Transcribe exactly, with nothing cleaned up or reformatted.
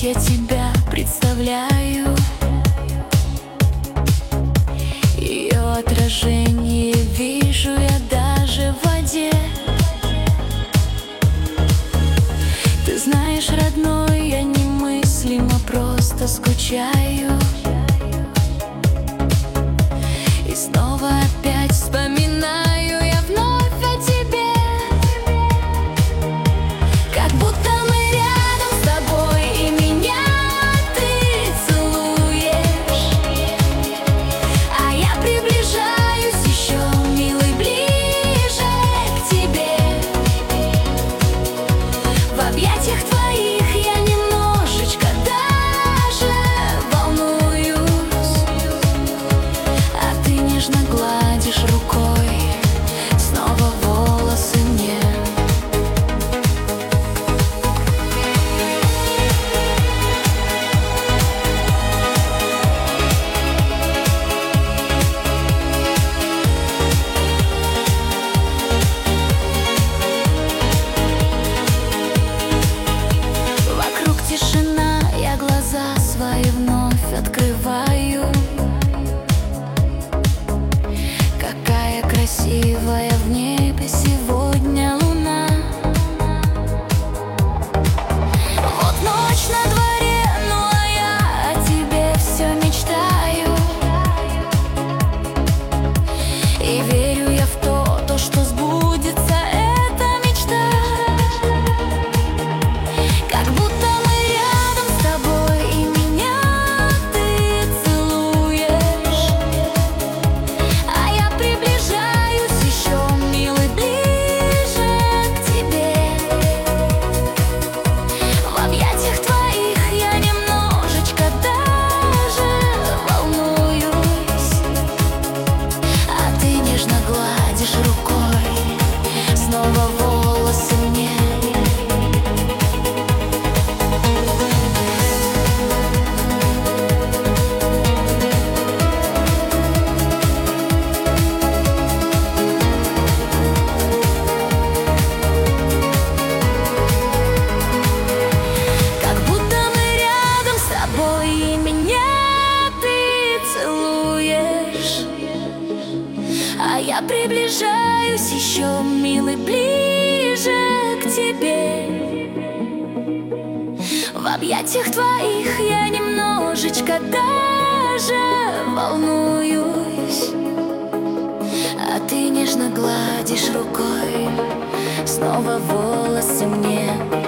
я тебя представляю, ее отражение вижу я даже в воде. Ты знаешь, родной, я немыслимо просто скучаю. И снова опять вспоминаю я вновь о тебе. Как будто мы рядом с тобой, и меня ты целуешь, а я приближаюсь еще, милый, ближе к тебе. В объятиях твоих я немножечко даже волнуюсь, а ты нежно гладишь рукой снова волосы мне. Вокруг тишина, я глаза свои вновь открываю. Какая красивая в небе сегодня луна. Вот ночь на дворе, ну а я о тебе все мечтаю. И верю я в то, то, что сбудется эта мечта. Как будто мы рядом с тобой, и меня ты целуешь, а я приближаюсь еще, милый, ближе к тебе. В объятиях твоих я немножечко даже волнуюсь, а ты нежно гладишь рукой снова волосы мне. Как будто мы рядом с тобой, и меня ты целуешь, а я приближаюсь еще, милый, ближе к тебе. В объятиях твоих я немножечко даже волнуюсь, а ты нежно гладишь рукой снова волосы мне.